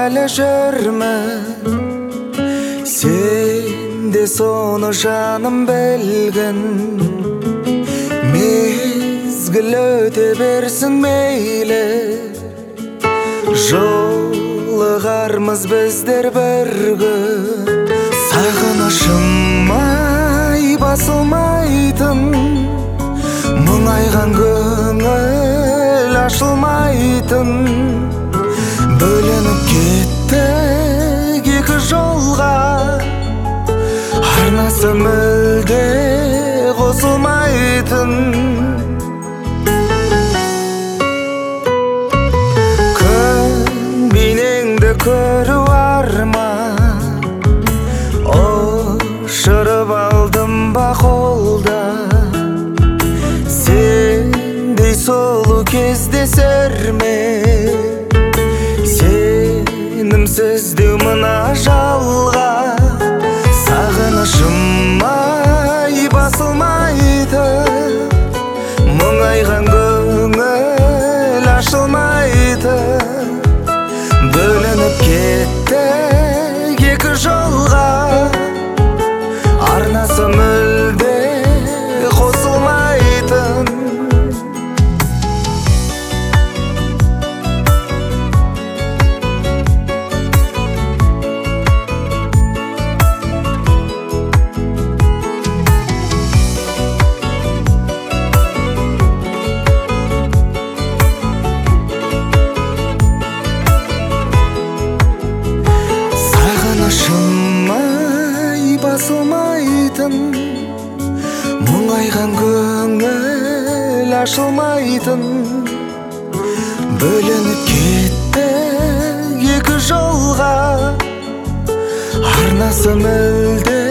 әлі жүрмін, сен де соны жаным білгін. Мезгіл өте берсін мейлі, жолығармыз біздер бір күн. Сағынышым ай басылмайтын, мұңайған көңіл ашылмайтын. Бөлініп кеттік екі жолға, арнасы мүлде қосылмайтын. Күн бейнеңді көру арман, ұшырып алдым ба қолда. Сендей сұлу кездесер ме, сенімсіздеу мына жалға. Сағынышым ай басылмайды, мұңайған көңіл ашылмайды. Бөлініп кеттік екі жолға, арнасы мүлде қосылмайтын. Сағынышым ай басылмайтын, мұңайған көңіл ашылмайтын. Бөлініп кеттік екі жолға, арнасы мүлде